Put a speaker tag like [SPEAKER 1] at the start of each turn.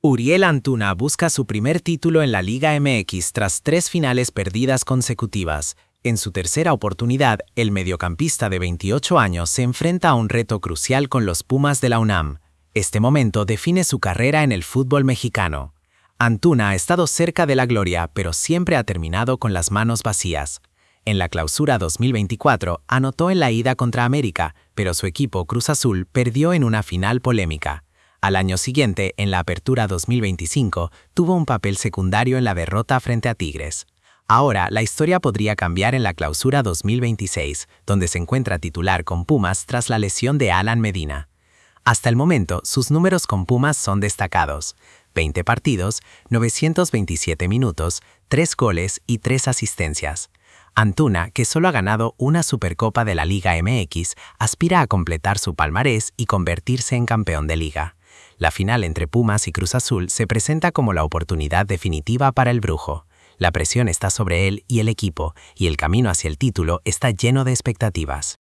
[SPEAKER 1] Uriel Antuna busca su primer título en la Liga MX tras 3 finales perdidas consecutivas. En su tercera oportunidad, el mediocampista de 28 años se enfrenta a un reto crucial con los Pumas de la UNAM. Este momento define su carrera en el fútbol mexicano. Antuna ha estado cerca de la gloria, pero siempre ha terminado con las manos vacías. En la Clausura 2024 anotó en la ida contra América, pero su equipo Cruz Azul perdió en una final polémica. Al año siguiente, en la Apertura 2025, tuvo un papel secundario en la derrota frente a Tigres. Ahora, la historia podría cambiar en la Clausura 2026, donde se encuentra titular con Pumas tras la lesión de Alan Medina. Hasta el momento, sus números con Pumas son destacados: 20 partidos, 927 minutos, 3 goles y 3 asistencias. Antuna, que solo ha ganado una Supercopa de la Liga MX, aspira a completar su palmarés y convertirse en campeón de liga. La final entre Pumas y Cruz Azul se presenta como la oportunidad definitiva para el Brujo. La presión está sobre él y el equipo, y el camino hacia el título está lleno de expectativas.